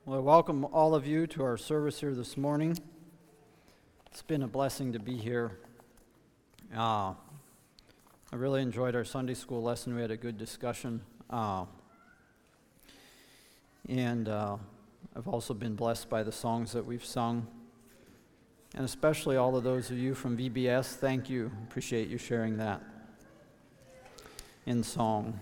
Well, I welcome all of you to our service here this morning. It's been a blessing to be here. I really enjoyed our Sunday school lesson. We had a good discussion. And I've also been blessed by the songs that we've sung. And especially all of those of you from VBS, thank you. Appreciate you sharing that in song.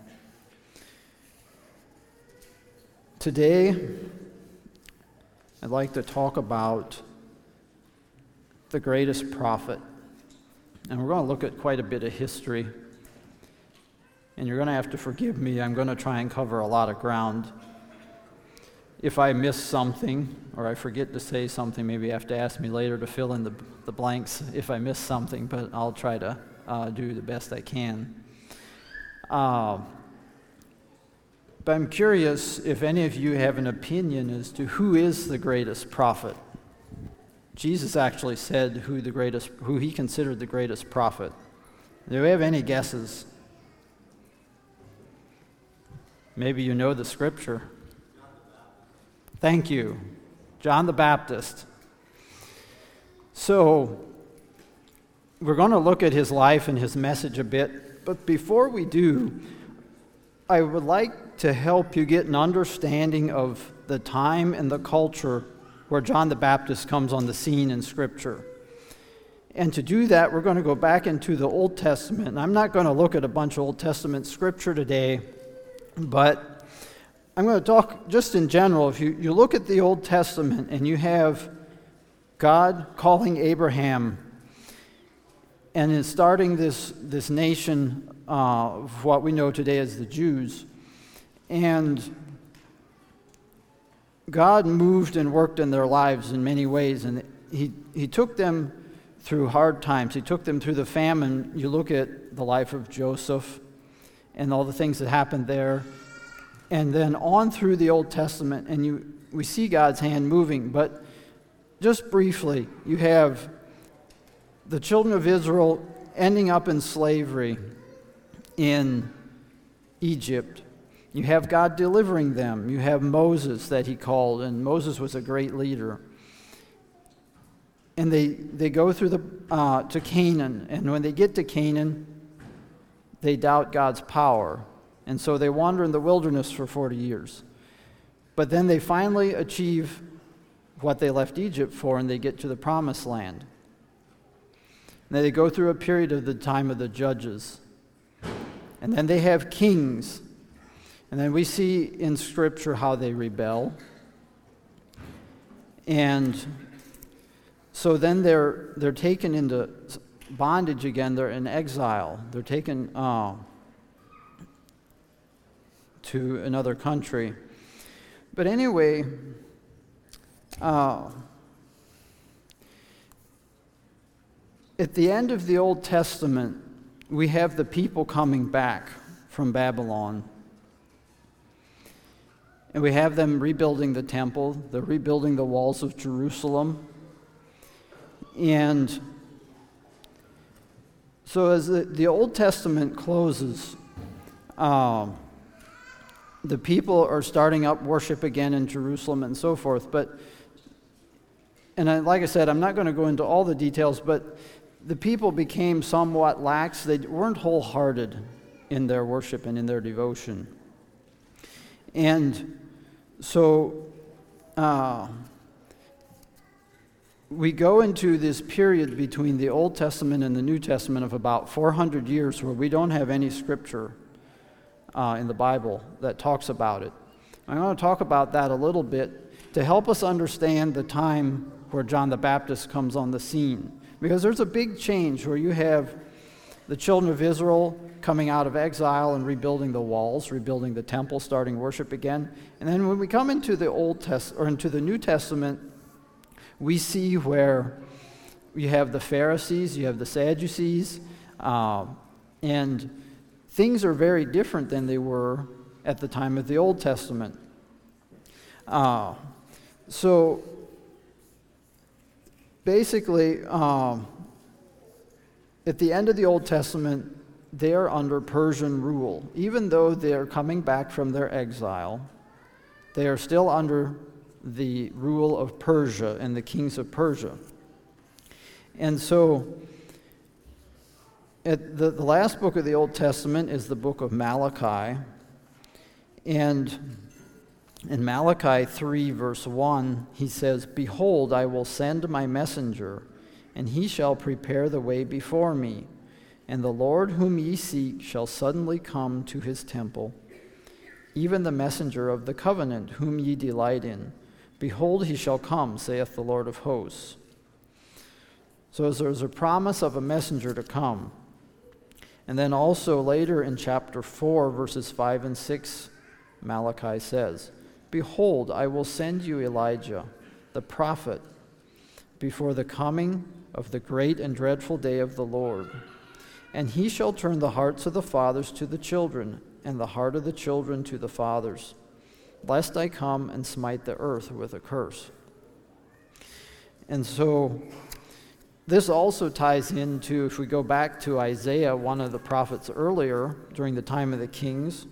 Today, I'd like to talk about the greatest prophet. And we're going to look at quite a bit of history. And you're going to have to forgive me. I'm going to try and cover a lot of ground. If I miss something or I forget to say something, maybe you have to ask me later to fill in the blanks if I miss something, but I'll try to do the best I can. But I'm curious if any of you have an opinion as to who is the greatest prophet. Jesus actually said who he considered the greatest prophet. Do we have any guesses? Maybe you know the scripture. Thank you. John the Baptist. So, we're going to look at his life and his message a bit, but before we do, I would like to help you get an understanding of the time and the culture where John the Baptist comes on the scene in Scripture. And to do that, we're going to go back into the Old Testament. And I'm not going to look at a bunch of Old Testament Scripture today, but I'm going to talk just in general. If you look at the Old Testament and you have God calling Abraham and in starting this nation of what we know today as the Jews, and God moved and worked in their lives in many ways, and he took them through hard times. He took them through the famine. You look at the life of Joseph and all the things that happened there, and then on through the Old Testament, and we see God's hand moving. But just briefly, you have the children of Israel ending up in slavery in Egypt. You have God delivering them. You have Moses that he called, and Moses was a great leader. And they go through to Canaan, and when they get to Canaan, they doubt God's power. And so they wander in the wilderness for 40 years. But then they finally achieve what they left Egypt for, and they get to the Promised Land. And they go through a period of the time of the judges. And then they have kings. And then we see in Scripture how they rebel. And so then they're taken into bondage again. They're in exile. They're taken to another country. But anyway, at the end of the Old Testament, we have the people coming back from Babylon. And we have them rebuilding the temple. They're rebuilding the walls of Jerusalem. And so as the Old Testament closes, the people are starting up worship again in Jerusalem and so forth. Like I said, I'm not going to go into all the details, but the people became somewhat lax. They weren't wholehearted in their worship and in their devotion. And so we go into this period between the Old Testament and the New Testament of about 400 years where we don't have any scripture in the Bible that talks about it. I'm going to talk about that a little bit to help us understand the time where John the Baptist comes on the scene. Because there's a big change where you have the children of Israel coming out of exile and rebuilding the walls, rebuilding the temple, starting worship again. And then when we come into the into the New Testament, we see where you have the Pharisees, you have the Sadducees, and things are very different than they were at the time of the Old Testament. So basically, at the end of the Old Testament, they are under Persian rule. Even though they are coming back from their exile, they are still under the rule of Persia and the kings of Persia. And so, the last book of the Old Testament is the book of Malachi. And in Malachi 3, verse 1, he says, "Behold, I will send my messenger, and he shall prepare the way before me. And the Lord whom ye seek shall suddenly come to his temple, even the messenger of the covenant whom ye delight in. Behold, he shall come, saith the Lord of hosts." So there's a promise of a messenger to come. And then also later in chapter 4, verses 5 and 6, Malachi says, "Behold, I will send you Elijah, the prophet, before the coming of the great and dreadful day of the Lord. And he shall turn the hearts of the fathers to the children, and the heart of the children to the fathers, lest I come and smite the earth with a curse." And so this also ties into, if we go back to Isaiah, one of the prophets earlier during the time of the kings,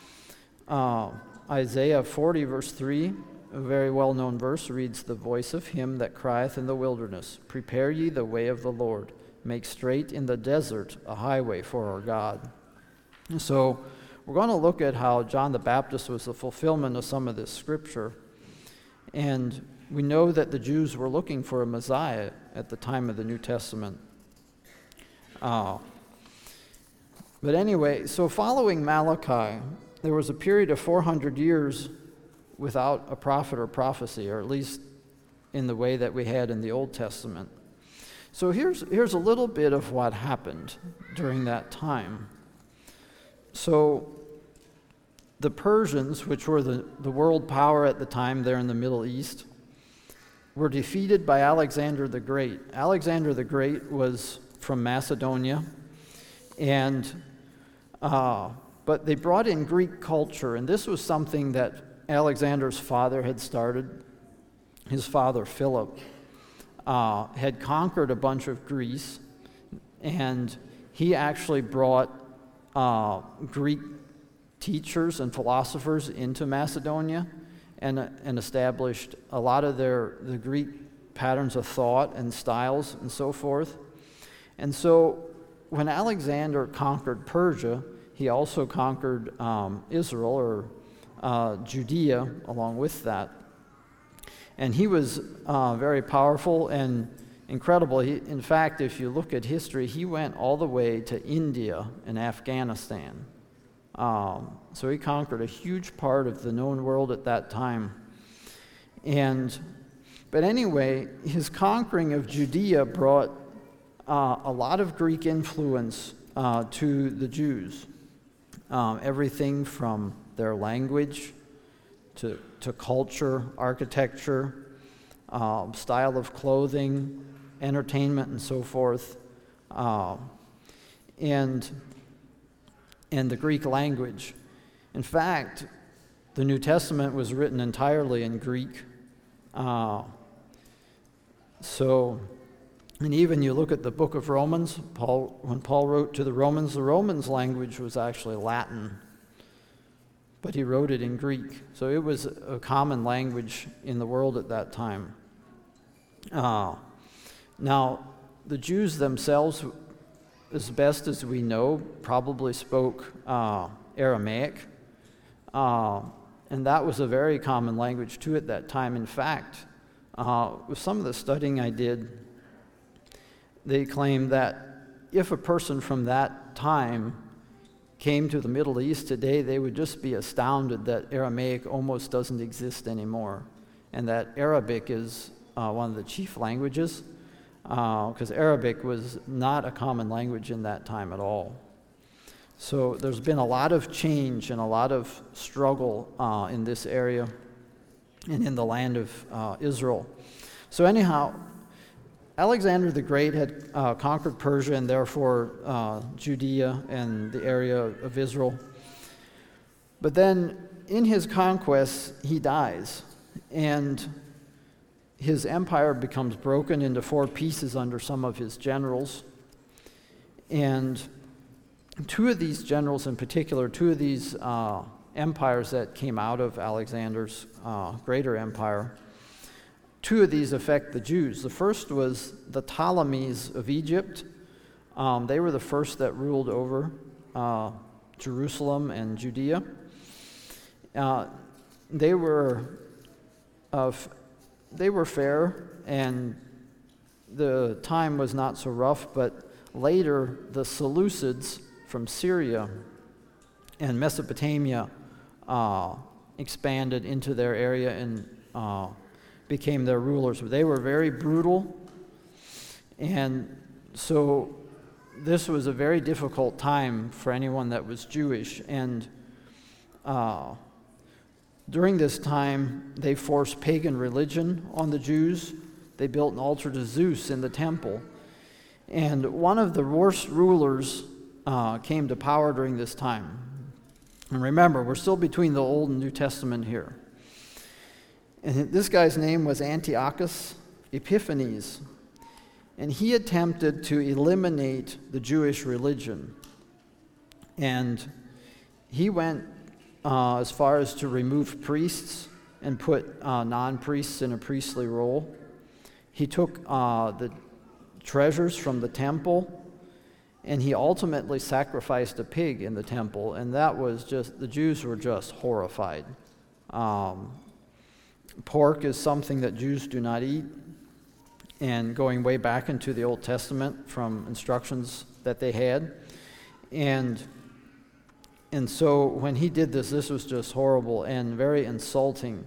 Isaiah 40, verse 3, a very well-known verse, reads, "The voice of him that crieth in the wilderness, prepare ye the way of the Lord, make straight in the desert a highway for our God." And so we're going to look at how John the Baptist was the fulfillment of some of this scripture. And we know that the Jews were looking for a Messiah at the time of the New Testament. But anyway, so following Malachi, there was a period of 400 years without a prophet or prophecy, or at least in the way that we had in the Old Testament. So here's a little bit of what happened during that time. So the Persians, which were the world power at the time there in the Middle East, were defeated by Alexander the Great. Alexander the Great was from Macedonia, and but they brought in Greek culture, and this was something that Alexander's father had started. His father, Philip, had conquered a bunch of Greece, and he actually brought Greek teachers and philosophers into Macedonia and established a lot of the Greek patterns of thought and styles and so forth. And so when Alexander conquered Persia, he also conquered Israel, or Judea, along with that. And he was very powerful and incredible. In fact, if you look at history, he went all the way to India and Afghanistan. So he conquered a huge part of the known world at that time. But anyway, his conquering of Judea brought a lot of Greek influence to the Jews. Everything from their language to culture, architecture, style of clothing, entertainment, and so forth, and the Greek language. In fact, the New Testament was written entirely in Greek. And even you look at the book of Romans, when Paul wrote to the Romans language was actually Latin, but he wrote it in Greek. So it was a common language in the world at that time. Now, the Jews themselves, as best as we know, probably spoke Aramaic, and that was a very common language too at that time. In fact, with some of the studying I did, they claim that if a person from that time came to the Middle East today, they would just be astounded that Aramaic almost doesn't exist anymore, and that Arabic is one of the chief languages, because Arabic was not a common language in that time at all. So there's been a lot of change and a lot of struggle in this area and in the land of Israel. So anyhow, Alexander the Great had conquered Persia and therefore Judea and the area of Israel. But then in his conquests, he dies, and his empire becomes broken into 4 pieces under some of his generals. And 2 of these generals in particular, 2 of these empires that came out of Alexander's greater empire, two of these affect the Jews. The first was the Ptolemies of Egypt. They were the first that ruled over Jerusalem and Judea. They were fair, and the time was not so rough, but later the Seleucids from Syria and Mesopotamia expanded into their area and became their rulers. They were very brutal, and so this was a very difficult time for anyone that was Jewish. And during this time, they forced pagan religion on the Jews. They built an altar to Zeus in the temple. And one of the worst rulers came to power during this time. And remember, we're still between the Old and New Testament here. And this guy's name was Antiochus Epiphanes. And he attempted to eliminate the Jewish religion. And he went as far as to remove priests and put non-priests in a priestly role. He took the treasures from the temple, and he ultimately sacrificed a pig in the temple, and that was just, the Jews were just horrified. Pork is something that Jews do not eat, and going way back into the Old Testament from instructions that they had. And so when he did this, this was just horrible and very insulting.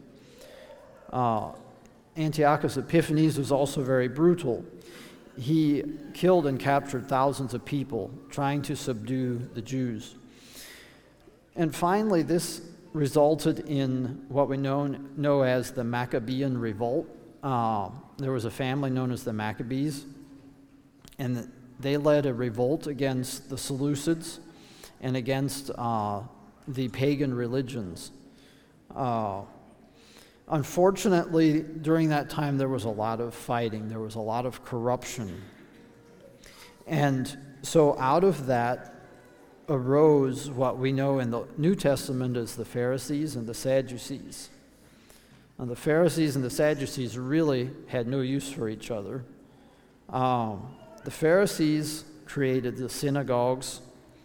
Antiochus Epiphanes was also very brutal. He killed and captured thousands of people trying to subdue the Jews. And finally, this resulted in what we know as the Maccabean Revolt. There was a family known as the Maccabees, and they led a revolt against the Seleucids and against the pagan religions. Unfortunately, during that time, there was a lot of fighting. There was a lot of corruption. And so out of that arose what we know in the New Testament as the Pharisees and the Sadducees. And the Pharisees and the Sadducees really had no use for each other. The Pharisees created the synagogues,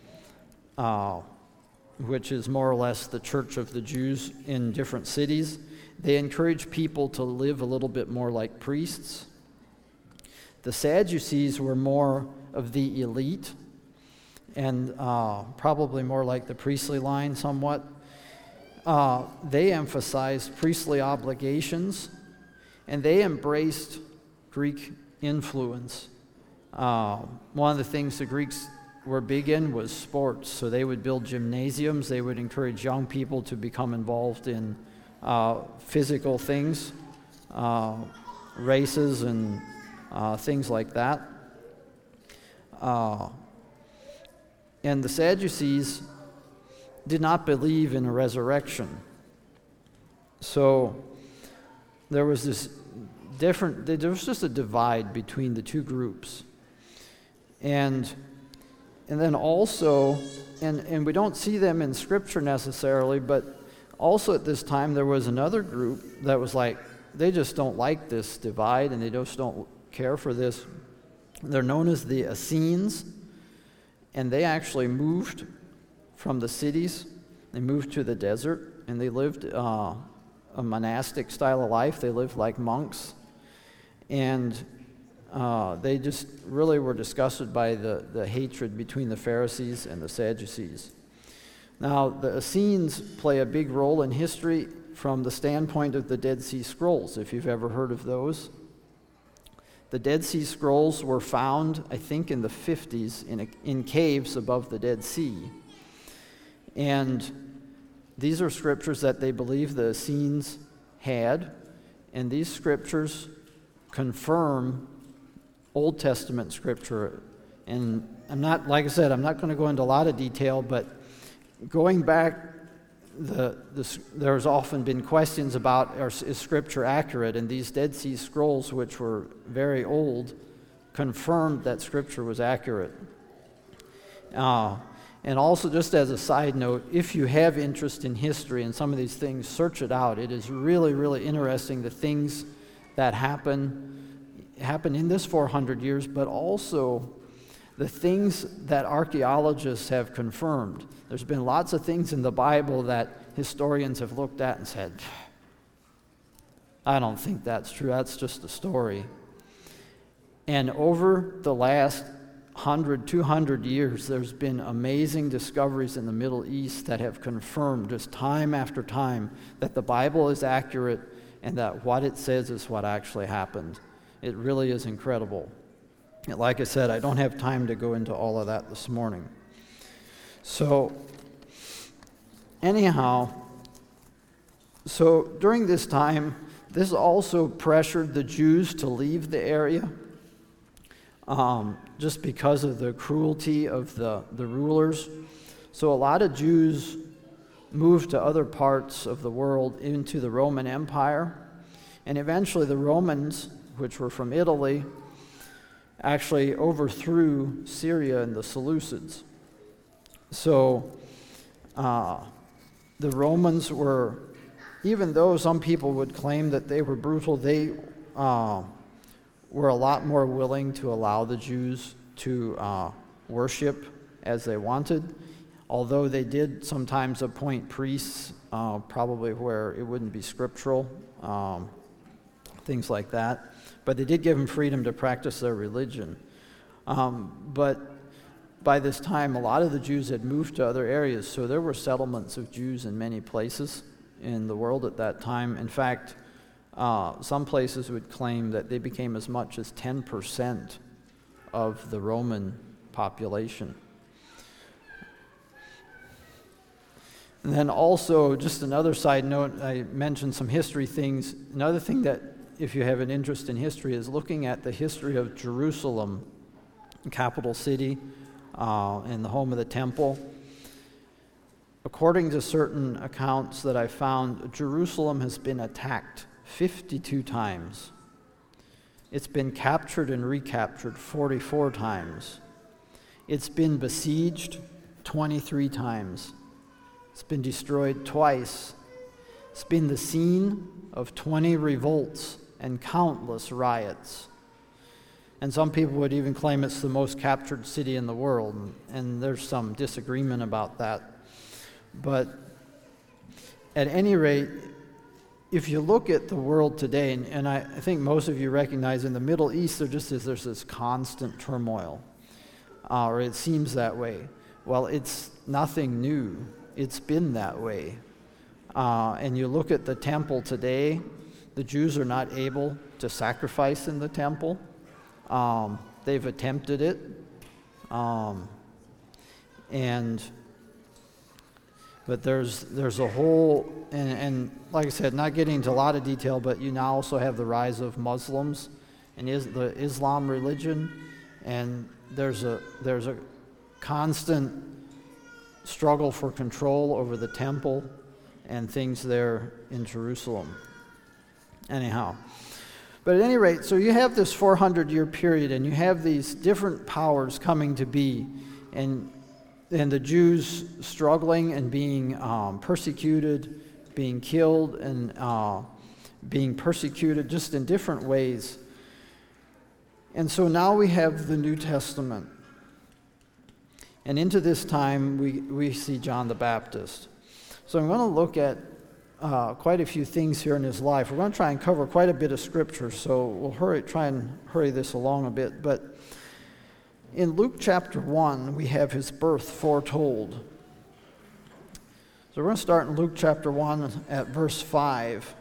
which is more or less the church of the Jews in different cities. They encouraged people to live a little bit more like priests. The Sadducees were more of the elite and probably more like the priestly line somewhat. They emphasized priestly obligations, and they embraced Greek influence. One of the things the Greeks were big in was sports, so they would build gymnasiums. They would encourage young people to become involved in physical things, races and things like that. And the Sadducees did not believe in a resurrection. So there was there was just a divide between the two groups. And then also, and we don't see them in Scripture necessarily, but also at this time there was another group that was like, they just don't like this divide and they just don't care for this. They're known as the Essenes, and they actually moved from the cities. They moved to the desert, and they lived a monastic style of life. They lived like monks, and they just really were disgusted by the hatred between the Pharisees and the Sadducees. Now, the Essenes play a big role in history from the standpoint of the Dead Sea Scrolls, if you've ever heard of those. The Dead Sea Scrolls were found, I think, in the 50s in caves above the Dead Sea. And these are scriptures that they believe the Essenes had, and these scriptures confirm Old Testament scripture. And I'm not going to go into a lot of detail, but going back, there's often been questions about, is Scripture accurate? And these Dead Sea Scrolls, which were very old, confirmed that Scripture was accurate. And also, just as a side note, if you have interest in history and some of these things, search it out. It is really, really interesting, the things that happened in this 400 years, but also the things that archaeologists have confirmed. There's been lots of things in the Bible that historians have looked at and said, I don't think that's true, that's just a story. And over the last 100, 200 years, there's been amazing discoveries in the Middle East that have confirmed just time after time that the Bible is accurate and that what it says is what actually happened. It really is incredible. Like I said, I don't have time to go into all of that this morning. So, anyhow, during this time, this also pressured the Jews to leave the area, just because of the cruelty of the rulers. So a lot of Jews moved to other parts of the world into the Roman Empire, and eventually the Romans, which were from Italy, actually overthrew Syria and the Seleucids. So the Romans were, even though some people would claim that they were brutal, they were a lot more willing to allow the Jews to worship as they wanted, although they did sometimes appoint priests, probably where it wouldn't be scriptural, things like that. But they did give them freedom to practice their religion. But by this time, a lot of the Jews had moved to other areas, so there were settlements of Jews in many places in the world at that time. In fact, some places would claim that they became as much as 10% of the Roman population. And then also, just another side note, I mentioned some history things. Another thing that, if you have an interest in history, is looking at the history of Jerusalem, capital city, and the home of the temple. According to certain accounts that I found, Jerusalem has been attacked 52 times. It's been captured and recaptured 44 times. It's been besieged 23 times. It's been destroyed twice. It's been the scene of 20 revolts and countless riots. And some people would even claim it's the most captured city in the world, and there's some disagreement about that. But at any rate, if you look at the world today, and I think most of you recognize in the Middle East, there's this constant turmoil, or it seems that way. Well, it's nothing new. It's been that way. And you look at the temple today, the Jews are not able to sacrifice in the temple. They've attempted it. But there's a whole, and like I said, not getting into a lot of detail, but you now also have the rise of Muslims and the Islam religion, and there's a constant struggle for control over the temple and things there in Jerusalem. Anyhow, but at any rate, so you have this 400-year period, and you have these different powers coming to be, and the Jews struggling and being persecuted, being killed, and being persecuted just in different ways. And so now we have the New Testament. And into this time, we see John the Baptist. So I'm going to look at quite a few things here in his life. We're going to try and cover quite a bit of Scripture, so we'll try and hurry this along a bit. But in Luke chapter 1, we have his birth foretold. So we're going to start in Luke chapter 1 at verse 5.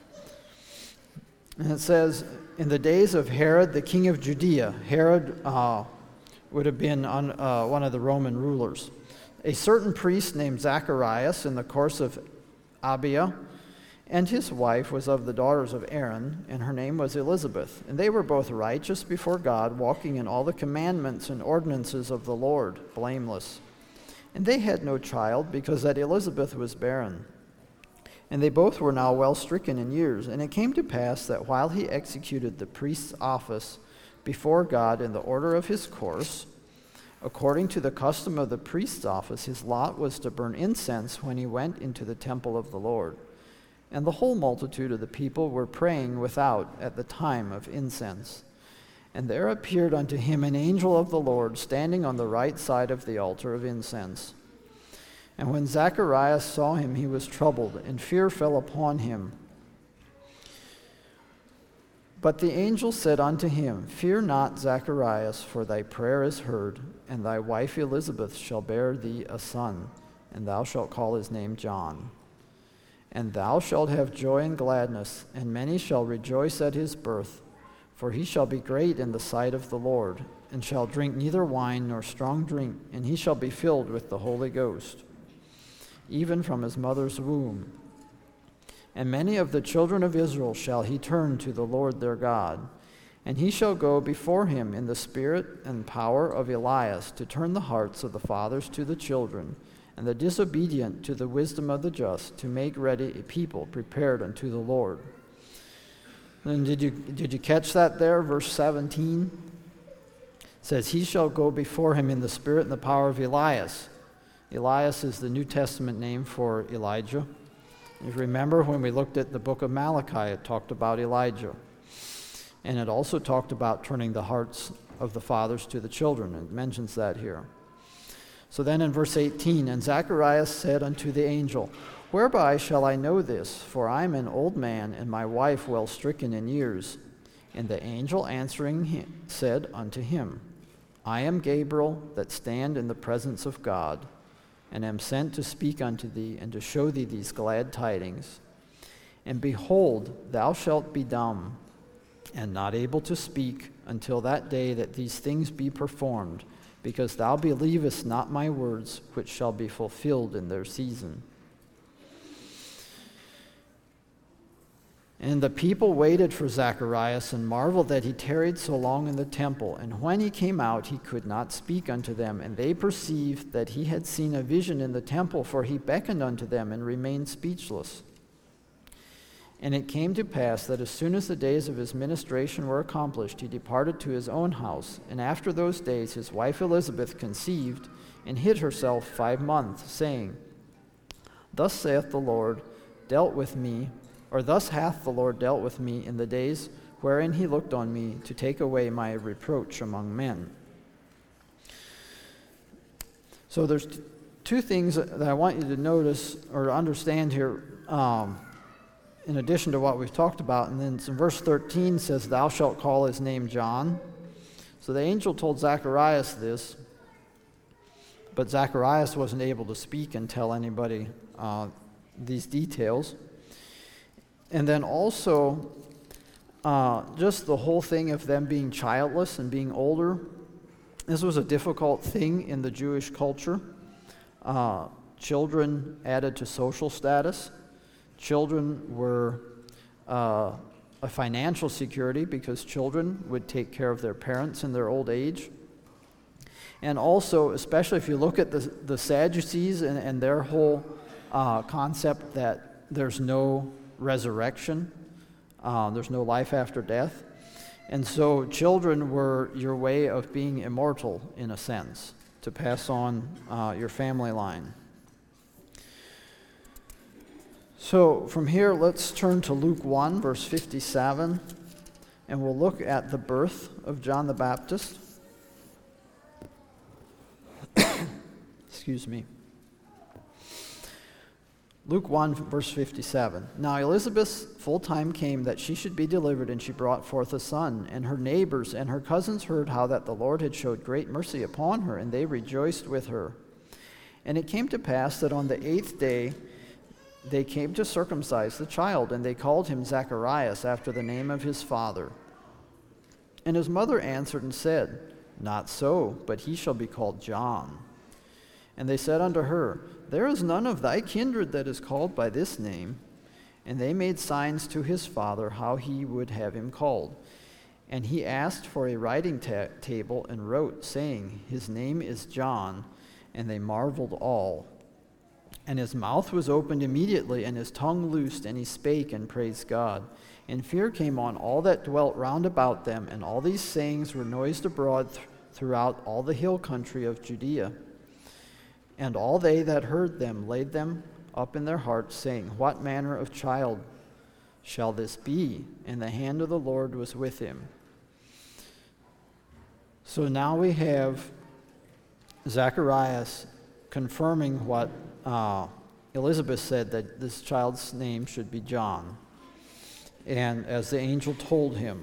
And it says, in the days of Herod, the king of Judea, Herod would have been one of the Roman rulers, a certain priest named Zacharias in the course of Abia, and his wife was of the daughters of Aaron, and her name was Elizabeth. And they were both righteous before God, walking in all the commandments and ordinances of the Lord, blameless. And they had no child, because that Elizabeth was barren. And they both were now well stricken in years. And it came to pass that while he executed the priest's office before God in the order of his course, according to the custom of the priest's office, his lot was to burn incense when he went into the temple of the Lord. And the whole multitude of the people were praying without at the time of incense. And there appeared unto him an angel of the Lord, standing on the right side of the altar of incense. And when Zacharias saw him, he was troubled, and fear fell upon him. But the angel said unto him, Fear not, Zacharias, for thy prayer is heard, and thy wife Elizabeth shall bear thee a son, and thou shalt call his name John. And thou shalt have joy and gladness, and many shall rejoice at his birth, for he shall be great in the sight of the Lord, and shall drink neither wine nor strong drink, and he shall be filled with the Holy Ghost, even from his mother's womb. And many of the children of Israel shall he turn to the Lord their God, and he shall go before him in the spirit and power of Elias, to turn the hearts of the fathers to the children, and the disobedient to the wisdom of the just, to make ready a people prepared unto the Lord. And did you catch that there? Verse 17 says, He shall go before him in the spirit and the power of Elias. Elias is the New Testament name for Elijah. If you remember, when we looked at the book of Malachi, it talked about Elijah. And it also talked about turning the hearts of the fathers to the children. It mentions that here. So then in verse 18, And Zacharias said unto the angel, Whereby shall I know this? For I am an old man, and my wife well stricken in years. And the angel answering said unto him, I am Gabriel, that stand in the presence of God, and am sent to speak unto thee, and to show thee these glad tidings. And behold, thou shalt be dumb, and not able to speak, until that day that these things be performed, because thou believest not my words, which shall be fulfilled in their season. And the people waited for Zacharias, and marveled that he tarried so long in the temple. And when he came out, he could not speak unto them. And they perceived that he had seen a vision in the temple, for he beckoned unto them, and remained speechless. And it came to pass that as soon as the days of his ministration were accomplished, he departed to his own house. And after those days his wife Elizabeth conceived, and hid herself 5 months, saying, Thus hath the Lord dealt with me in the days wherein he looked on me, to take away my reproach among men. So there's two things that I want you to notice or understand here, in addition to what we've talked about. And then verse 13 says, Thou shalt call his name John. So the angel told Zacharias this, but Zacharias wasn't able to speak and tell anybody these details. And then also, just the whole thing of them being childless and being older. This was a difficult thing in the Jewish culture. Children added to social status. Children were a financial security, because children would take care of their parents in their old age. And also, especially if you look at the Sadducees and their whole concept that there's no resurrection, there's no life after death. And so children were your way of being immortal, in a sense, to pass on your family line. So from here, let's turn to Luke 1, verse 57, and we'll look at the birth of John the Baptist. Excuse me. Luke 1, verse 57. Now Elizabeth's full time came that she should be delivered, and she brought forth a son. And her neighbors and her cousins heard how that the Lord had showed great mercy upon her, and they rejoiced with her. And it came to pass that on the 8th day they came to circumcise the child, and they called him Zacharias, after the name of his father. And his mother answered and said, Not so, but he shall be called John. And they said unto her, There is none of thy kindred that is called by this name. And they made signs to his father how he would have him called. And he asked for a writing table, and wrote, saying, His name is John. And they marveled all. And his mouth was opened immediately, and his tongue loosed, and he spake and praised God. And fear came on all that dwelt round about them, and all these sayings were noised abroad throughout all the hill country of Judea. And all they that heard them laid them up in their hearts, saying, What manner of child shall this be? And the hand of the Lord was with him. So now we have Zacharias confirming what Elizabeth said, that this child's name should be John, and as the angel told him.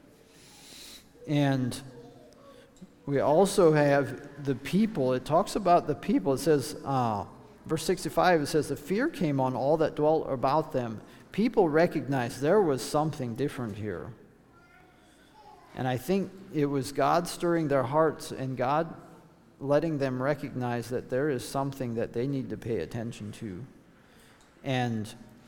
And we also have the people. It talks about the people. It says, verse 65, it says, the fear came on all that dwelt about them. People recognized there was something different here. And I think it was God stirring their hearts and God letting them recognize that there is something that they need to pay attention to. And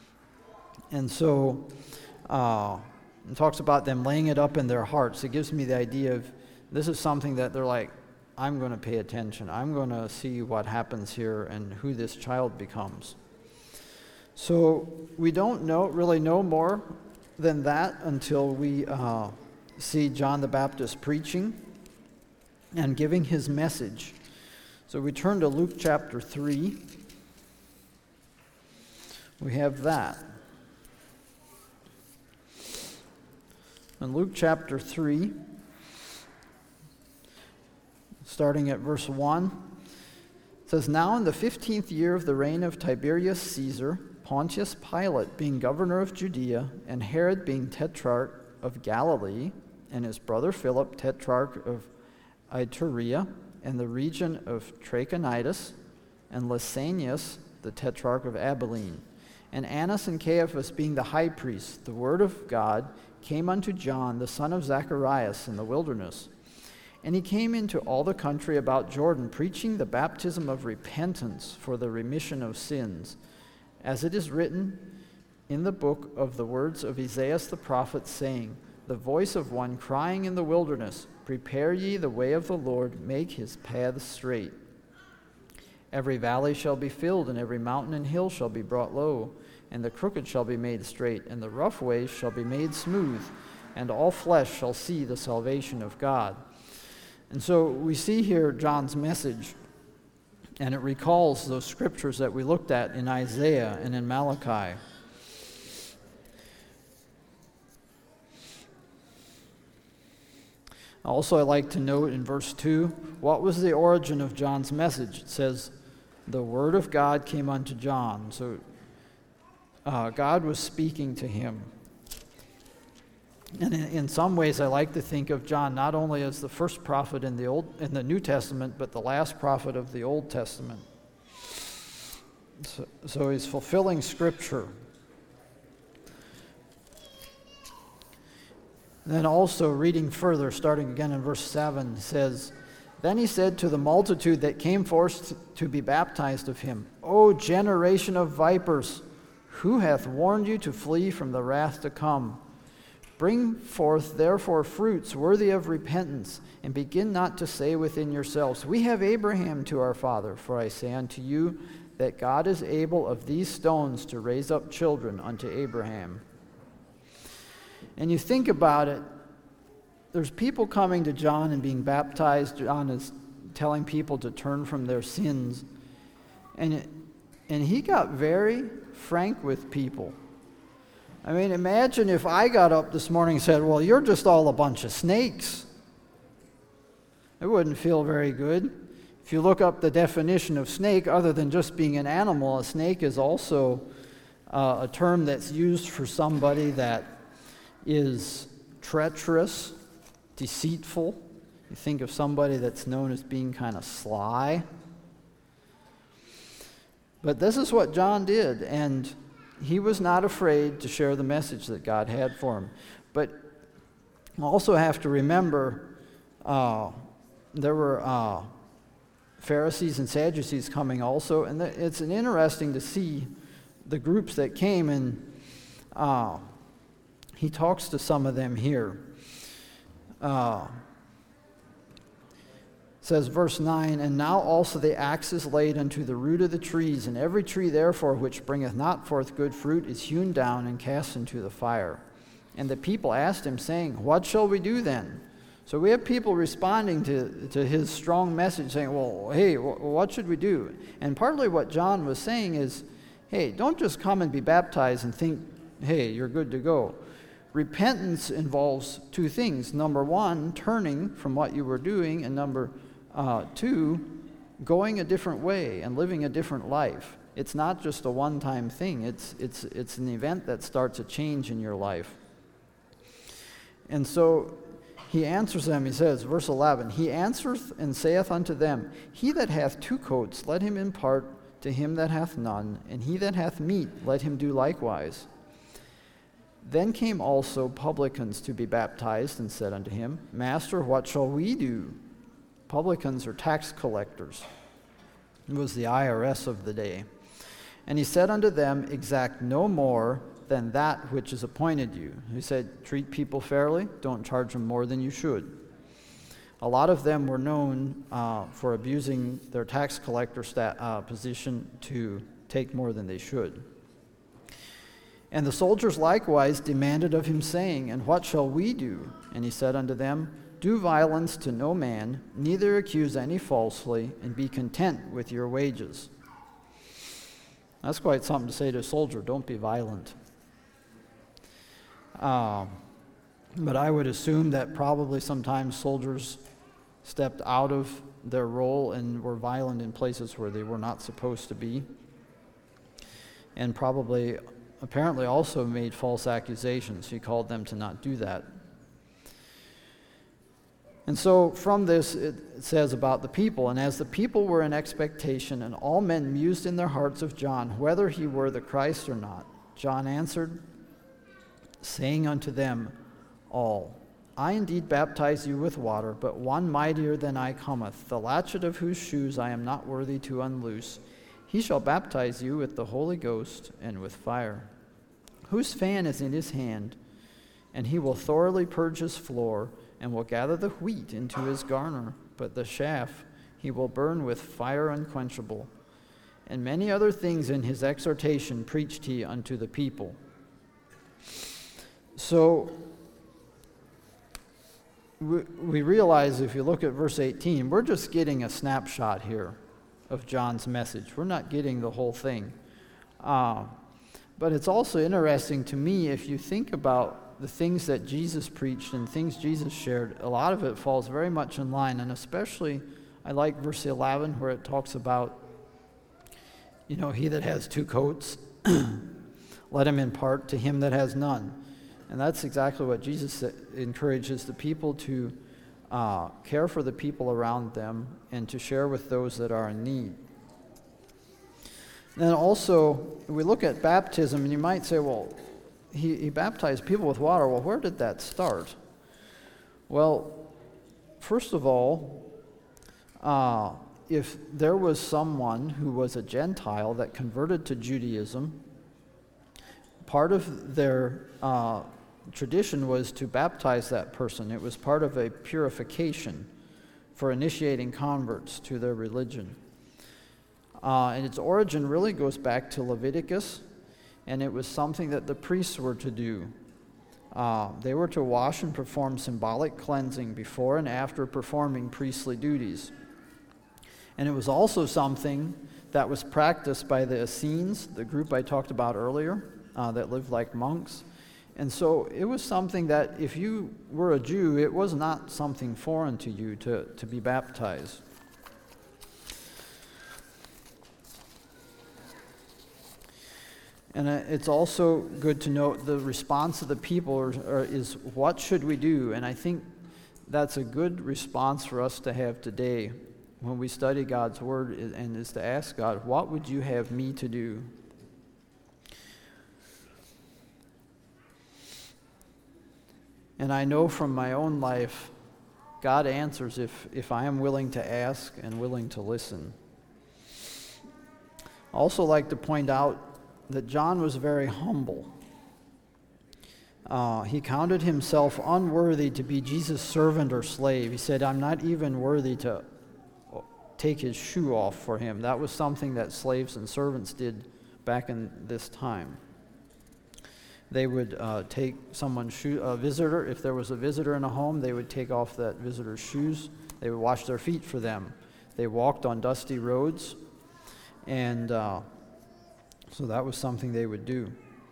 so it talks about them laying it up in their hearts. It gives me the idea of this is something that they're like, I'm going to pay attention. I'm going to see what happens here and who this child becomes. So we don't really know more than that until we see John the Baptist preaching and giving his message. So we turn to Luke chapter 3. We have that. In Luke chapter 3, starting at verse 1, it says, Now in the 15th year of the reign of Tiberius Caesar, Pontius Pilate being governor of Judea, and Herod being tetrarch of Galilee, and his brother Philip, tetrarch of Iturea, and the region of Trachonitis, and Lysanias, the tetrarch of Abilene, and Annas and Caiaphas being the high priests, the word of God came unto John, the son of Zacharias, in the wilderness. And he came into all the country about Jordan, preaching the baptism of repentance for the remission of sins, as it is written in the book of the words of Isaiah the prophet, saying, The voice of one crying in the wilderness, Prepare ye the way of the Lord, make his paths straight. Every valley shall be filled, and every mountain and hill shall be brought low, and the crooked shall be made straight, and the rough ways shall be made smooth, and all flesh shall see the salvation of God. And so we see here John's message, and it recalls those scriptures that we looked at in Isaiah and in Malachi. Also, I like to note in verse 2, what was the origin of John's message? It says, the word of God came unto John. So God was speaking to him. And in some ways, I like to think of John not only as the first prophet in the New Testament, but the last prophet of the Old Testament. So he's fulfilling Scripture. Then also, reading further, starting again in verse 7, says, Then he said to the multitude that came forth to be baptized of him, O generation of vipers, who hath warned you to flee from the wrath to come? Bring forth therefore fruits worthy of repentance, and begin not to say within yourselves, We have Abraham to our father. For I say unto you, that God is able of these stones to raise up children unto Abraham. And you think about it, there's people coming to John and being baptized. John is telling people to turn from their sins. And he got very frank with people. I mean, imagine if I got up this morning and said, well, you're just all a bunch of snakes. It wouldn't feel very good. If you look up the definition of snake, other than just being an animal, a snake is also a term that's used for somebody that is treacherous, deceitful. You think of somebody that's known as being kind of sly. But this is what John did, and he was not afraid to share the message that God had for him. But you also have to remember there were Pharisees and Sadducees coming also, and it's interesting to see the groups that came, and he talks to some of them here. Says verse 9, And now also the axe is laid unto the root of the trees, and every tree therefore which bringeth not forth good fruit is hewn down and cast into the fire. And the people asked him, saying, What shall we do then? So we have people responding to his strong message, saying, well, hey, what should we do? And partly what John was saying is, hey, don't just come and be baptized and think, hey, you're good to go. Repentance involves two things. Number one, turning from what you were doing, and number two, going a different way and living a different life. It's not just a one-time thing. It's an event that starts a change in your life. And so he answers them, he says, verse 11, he answereth and saith unto them, he that hath two coats, let him impart to him that hath none, and he that hath meat, let him do likewise. Then came also publicans to be baptized, and said unto him, Master, what shall we do? Publicans are tax collectors. It was the IRS of the day. And he said unto them, exact no more than that which is appointed you. He said, treat people fairly, don't charge them more than you should. A lot of them were known for abusing their tax collector position to take more than they should. And the soldiers likewise demanded of him, saying, and what shall we do? And he said unto them, do violence to no man, neither accuse any falsely, and be content with your wages. That's quite something to say to a soldier, don't be violent. But I would assume that probably sometimes soldiers stepped out of their role and were violent in places where they were not supposed to be. And probably, apparently also made false accusations. He called them to not do that. And so from this it says about the people, and as the people were in expectation, and all men mused in their hearts of John, whether he were the Christ or not, John answered, saying unto them all, I indeed baptize you with water, but one mightier than I cometh, the latchet of whose shoes I am not worthy to unloose. He shall baptize you with the Holy Ghost and with fire, whose fan is in his hand, and he will thoroughly purge his floor, and will gather the wheat into his garner, but the chaff he will burn with fire unquenchable. And many other things in his exhortation preached he unto the people. So we realize, if you look at verse 18, we're just getting a snapshot here of John's message. We're not getting the whole thing. But it's also interesting to me, if you think about the things that Jesus preached and things Jesus shared, a lot of it falls very much in line. And especially, I like verse 11 where it talks about, he that has two coats, let him impart to him that has none. And that's exactly what Jesus encourages the people to care for the people around them and to share with those that are in need. Then also, we look at baptism, and you might say, well, he baptized people with water. Well, where did that start? Well, first of all, if there was someone who was a Gentile that converted to Judaism, part of their tradition was to baptize that person. It was part of a purification for initiating converts to their religion. And its origin really goes back to Leviticus, and it was something that the priests were to do. They were to wash and perform symbolic cleansing before and after performing priestly duties. And it was also something that was practiced by the Essenes, the group I talked about earlier, that lived like monks. And so it was something that if you were a Jew, it was not something foreign to you to be baptized. And it's also good to note the response of the people is, what should we do? And I think that's a good response for us to have today when we study God's Word, and is to ask God, what would you have me to do? And I know from my own life, God answers if I am willing to ask and willing to listen. I also like to point out that John was very humble. He counted himself unworthy to be Jesus' servant or slave. He said, I'm not even worthy to take his shoe off for him. That was something that slaves and servants did back in this time. They would take someone's a visitor. If there was a visitor in a home, they would take off that visitor's shoes. They would wash their feet for them. They walked on dusty roads, and So that was something they would do.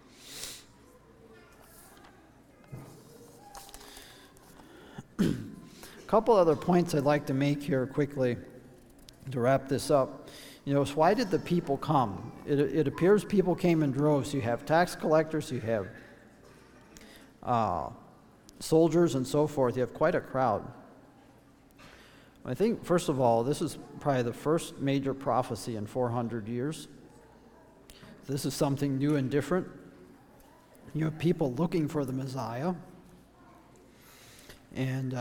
A couple other points I'd like to make here quickly to wrap this up. So why did the people come? It appears people came in droves. You have tax collectors, you have soldiers and so forth. You have quite a crowd. I think, first of all, this is probably the first major prophecy in 400 years. This is something new and different. You have people looking for the Messiah. And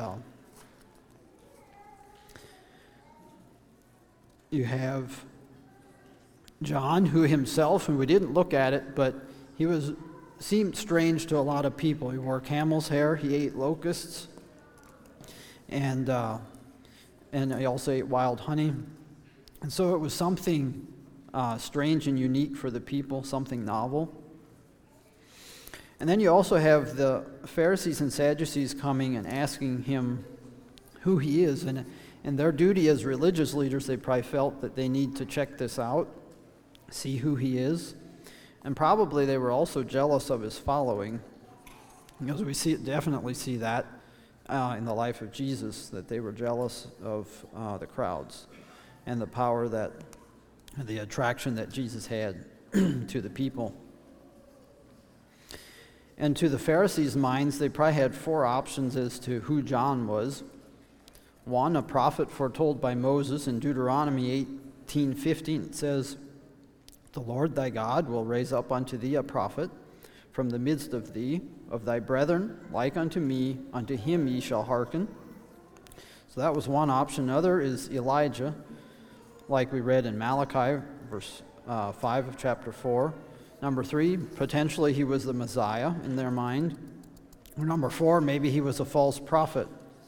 you have John, who himself, and we didn't look at it, but seemed strange to a lot of people. He wore camel's hair, he ate locusts, and he also ate wild honey. And so it was something strange and unique for the people, something novel. And then you also have the Pharisees and Sadducees coming and asking him who he is. And their duty as religious leaders, they probably felt that they need to check this out, see who he is. And probably they were also jealous of his following, because we definitely see that in the life of Jesus, that they were jealous of the crowds and the power the attraction that Jesus had to the people. And to the Pharisees' minds, they probably had four options as to who John was. One, a prophet foretold by Moses in Deuteronomy 18:15. It says, "The Lord thy God will raise up unto thee a prophet from the midst of thee, of thy brethren, like unto me, unto him ye shall hearken." So that was one option. Another is Elijah, like we read in Malachi, verse 5 of chapter 4. Number 3, potentially he was the Messiah in their mind. Or number 4, maybe he was a false prophet.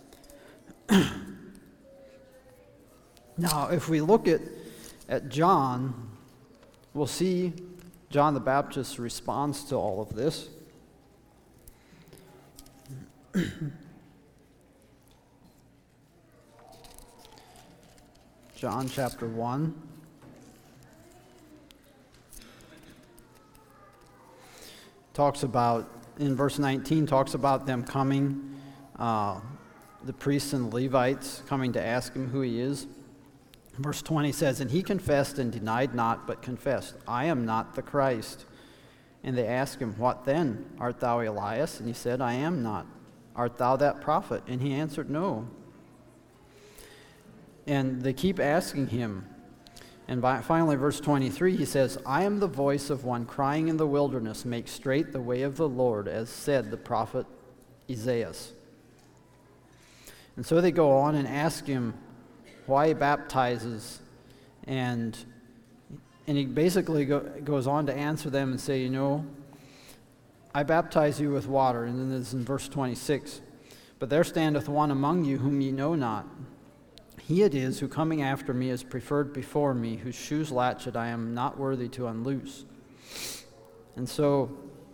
Now, if we look at John, we'll see John the Baptist's response to all of this. John chapter 1. Talks about, in verse 19, talks about them coming, the priests and the Levites coming to ask him who he is. Verse 20 says, "And he confessed and denied not, but confessed, I am not the Christ. And they asked him, What then? Art thou Elias? And he said, I am not. Art thou that prophet? And he answered, No. And they keep asking him. And finally, verse 23, he says, I am the voice of one crying in the wilderness, make straight the way of the Lord, as said the prophet Isaiah. And so they go on and ask him why he baptizes, and he basically goes on to answer them and say, I baptize you with water. And then this is in verse 26. But there standeth one among you whom ye know not. He it is who coming after me is preferred before me, whose shoes latchet I am not worthy to unloose. And so,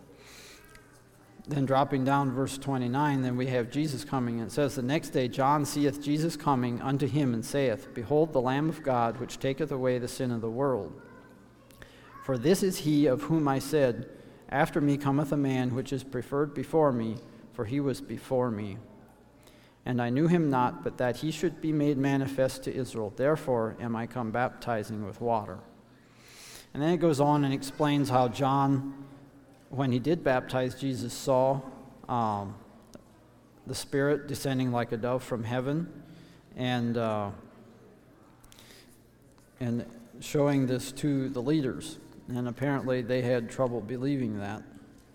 then dropping down verse 29, then we have Jesus coming. And it says, The next day John seeth Jesus coming unto him, and saith, Behold the Lamb of God, which taketh away the sin of the world. For this is he of whom I said, After me cometh a man which is preferred before me, for he was before me. And I knew him not, but that he should be made manifest to Israel. Therefore am I come baptizing with water. And then it goes on and explains how John, when he did baptize Jesus, saw the Spirit descending like a dove from heaven, and showing this to the leaders. And apparently they had trouble believing that.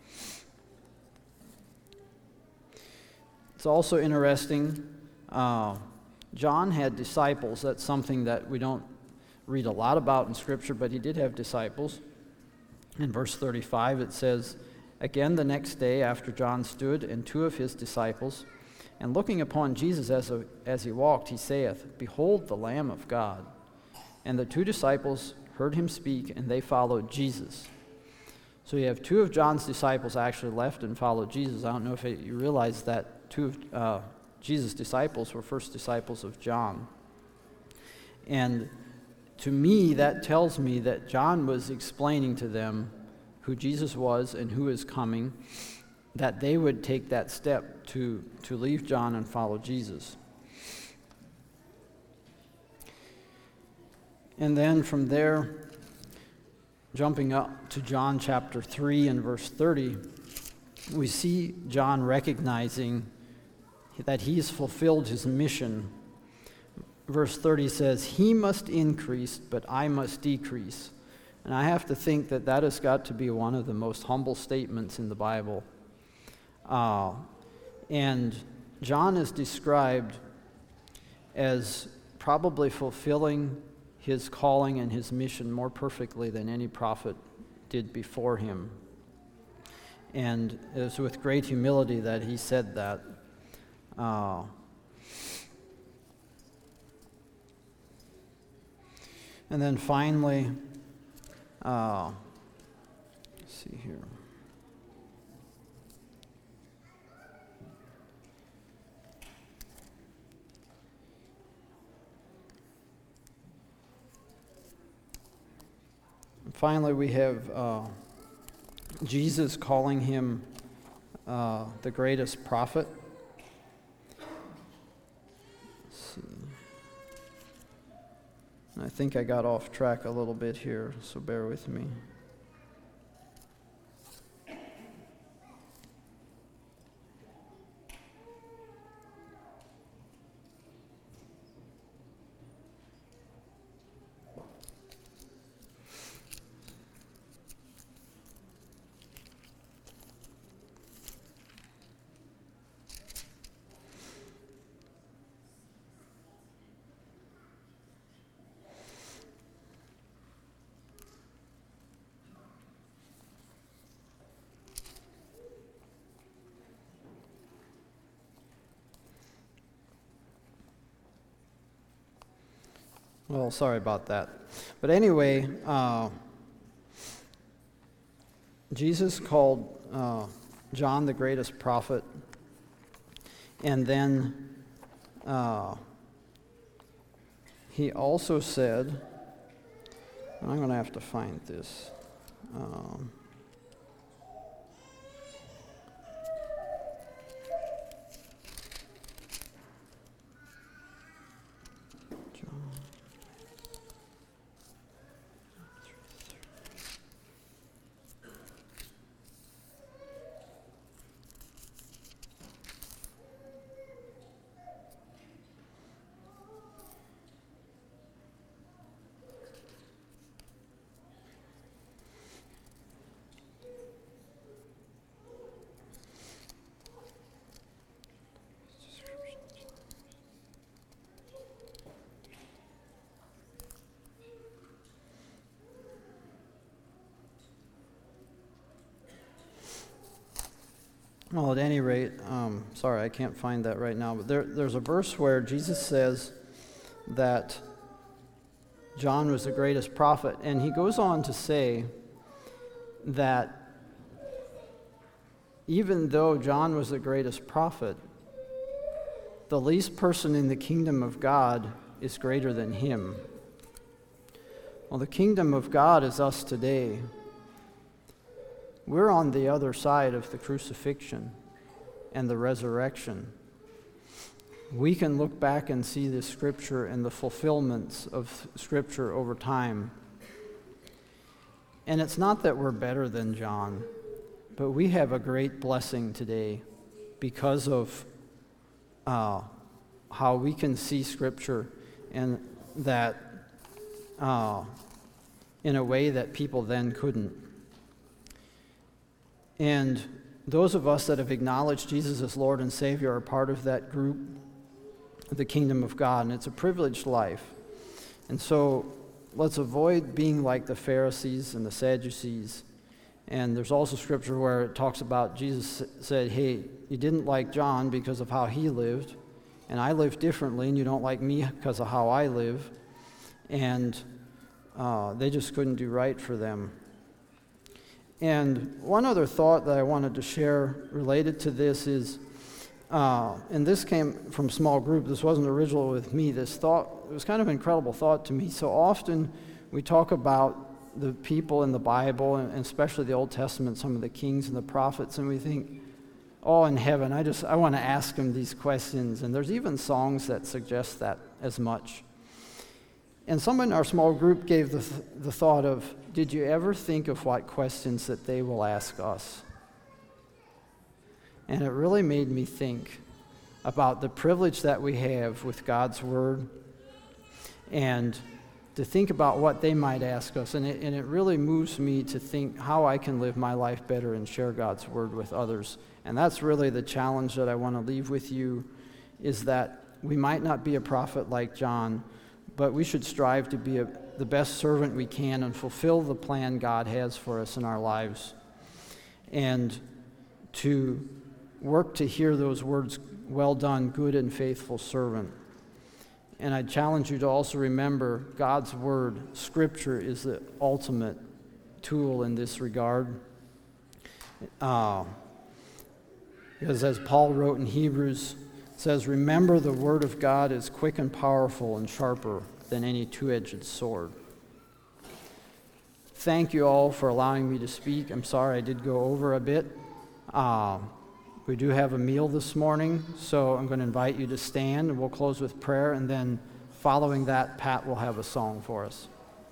It's also interesting, John had disciples. That's something that we don't read a lot about in Scripture, but he did have disciples. In verse 35 it says, Again the next day after John stood, and two of his disciples, and looking upon Jesus as he walked, he saith, Behold the Lamb of God. And the two disciples heard him speak, and they followed Jesus. So you have two of John's disciples actually left and followed Jesus. I don't know if you realize that two of Jesus' disciples were first disciples of John. And to me, that tells me that John was explaining to them who Jesus was and who is coming, that they would take that step to leave John and follow Jesus. And then from there, jumping up to John chapter 3 and verse 30, we see John recognizing that he's fulfilled his mission. Verse 30 says, "He must increase, but I must decrease." And I have to think that that has got to be one of the most humble statements in the Bible. And John is described as probably fulfilling his calling and his mission more perfectly than any prophet did before him. And it was with great humility that he said that. And then finally, let's see here. Finally, we have Jesus calling him the greatest prophet. Let's see. I think I got off track a little bit here, so bear with me. Well, sorry about that. But anyway, Jesus called John the greatest prophet, and then he also said, and I'm going to have to find this. Well, at any rate, sorry, I can't find that right now, but there's a verse where Jesus says that John was the greatest prophet, and he goes on to say that even though John was the greatest prophet, the least person in the kingdom of God is greater than him. Well, the kingdom of God is us today. We're on the other side of the crucifixion and the resurrection. We can look back and see the Scripture and the fulfillments of Scripture over time. And it's not that we're better than John, but we have a great blessing today because of how we can see Scripture and that in a way that people then couldn't. And those of us that have acknowledged Jesus as Lord and Savior are part of that group, the kingdom of God, and it's a privileged life. And so let's avoid being like the Pharisees and the Sadducees. And there's also scripture where it talks about Jesus said, hey, you didn't like John because of how he lived, and I live differently, and you don't like me because of how I live. And they just couldn't do right for them. And one other thought that I wanted to share related to this is And this came from small group. This wasn't original with me. This thought, it was kind of an incredible thought to me. So often we talk about the people in the Bible, and especially the Old Testament, some of the kings and the prophets, and we think, oh, in heaven, I want to ask them these questions. And there's even songs that suggest that as much. And someone in our small group gave the thought of, did you ever think of what questions that they will ask us? And it really made me think about the privilege that we have with God's Word, and to think about what they might ask us. And it really moves me to think how I can live my life better and share God's Word with others. And that's really the challenge that I want to leave with you, is that we might not be a prophet like John, but we should strive to be the best servant we can and fulfill the plan God has for us in our lives. And to work to hear those words, well done, good and faithful servant. And I challenge you to also remember God's Word, Scripture, is the ultimate tool in this regard. Because as Paul wrote in Hebrews, it says, remember the Word of God is quick and powerful and sharper than any two-edged sword. Thank you all for allowing me to speak. I'm sorry I did go over a bit. We do have a meal this morning, so I'm going to invite you to stand, and we'll close with prayer, and then following that, Pat will have a song for us.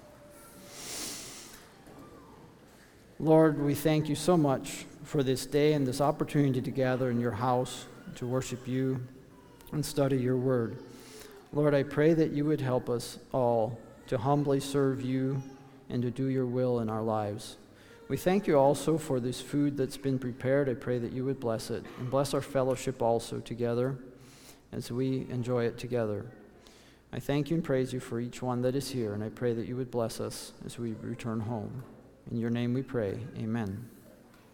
Lord, we thank you so much for this day and this opportunity to gather in your house to worship you and study your word. Lord, I pray that you would help us all to humbly serve you and to do your will in our lives. We thank you also for this food that's been prepared. I pray that you would bless it and bless our fellowship also together as we enjoy it together. I thank you and praise you for each one that is here, and I pray that you would bless us as we return home. In your name we pray, amen.